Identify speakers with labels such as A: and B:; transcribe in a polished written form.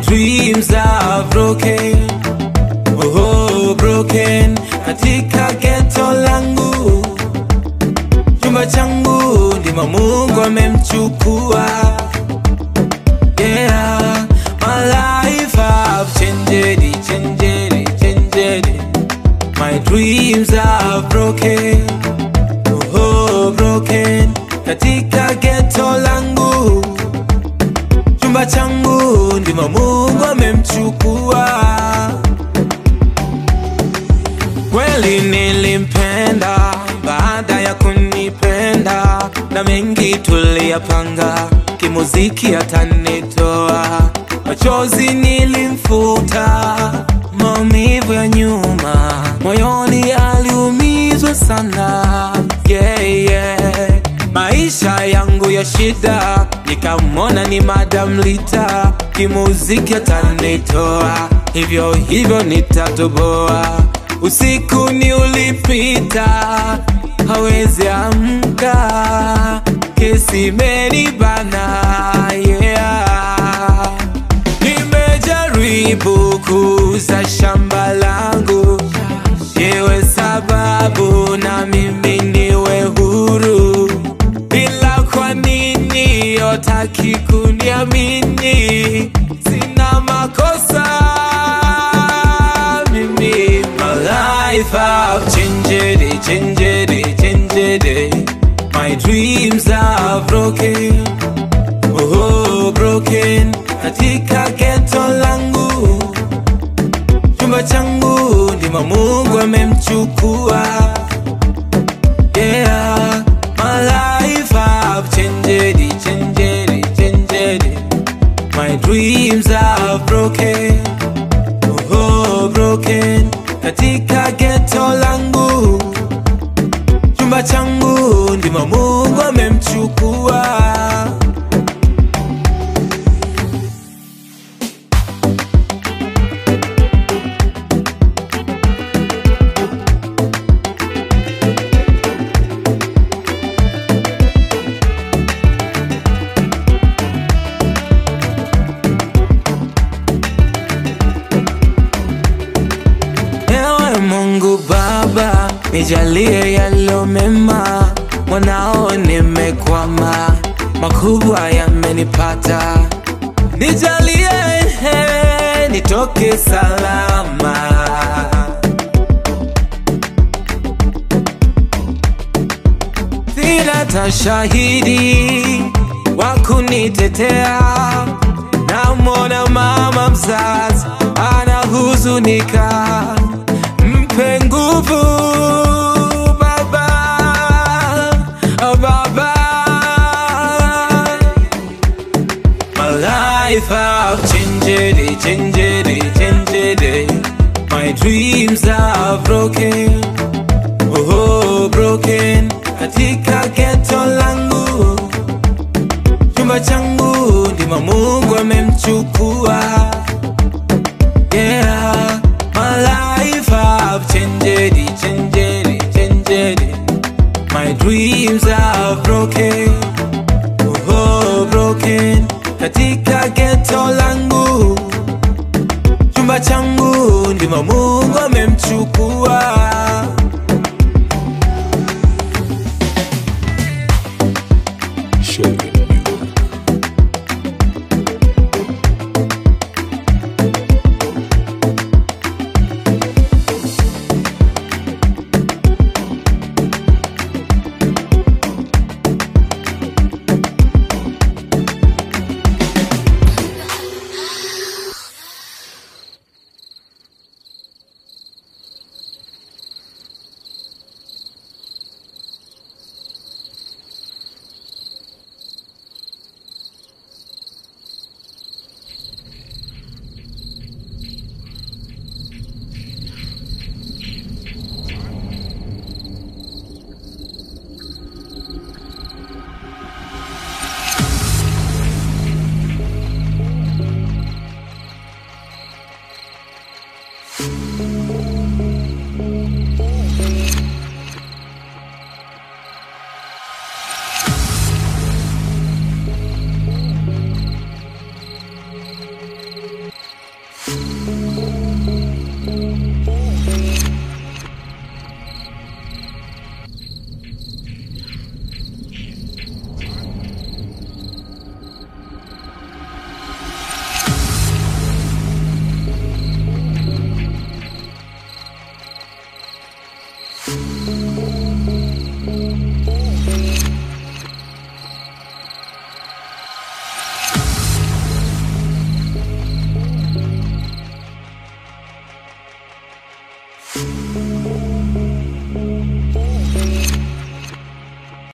A: dreams are broken, oh broken. Katika ghetto langu, chumba changu ndimo Mungu amemchukua. Yeah, my life have changed, changed. My dreams are broken, oh broken. Katika ghetto langu, chumba changu ndimo Mungu amemchukua. Kweli nilimpenda baada ya kunipenda, na mengi tuliyapanga, kimuziki atanitoa. Machozi nilimfuta, maumivu ya nyuma, moyoni aliumizwa sana. Yeah. Maisha yangu ya shida, nikamwona ni Madam Lita, kimuziki atanitoa, hivyo nitatoboa. Usiku ni ulipita, hawezi amka, kesi imenibana. Yeah, nimejaribu kuuza shamba langu, yewe sababu na mimi niwe huru. Ila kwa nini hutaki kuniamini? Sina makosa mimi. My life have changed. My dreams are broken, oh broken. Katika ghetto langu, chumba changu ndimo Mungu amemchukua. Yeah, my life have changed. My dreams are broken, oh broken. Katika ghetto langu, chumba changu ndimo Mungu amemchukua. Mungu Baba, nijalie yalo mema, mwanao nimekwama, makubwa yamenipata. Nijalie nitoke salama. Sina hata shahidi wa kunitetea, namwona mama mzazi anahuzunika. Mpe nguvu Baba, oh Baba. My life have changed. My dreams are broken, oh broken. Katika ghetto langu, chumba changu ndimo Mungu amemchukua. Yeah, my life have changed. My dreams are broken, oh broken. Katika ghetto langu, chumba changu ndimo Mungu amemchukua.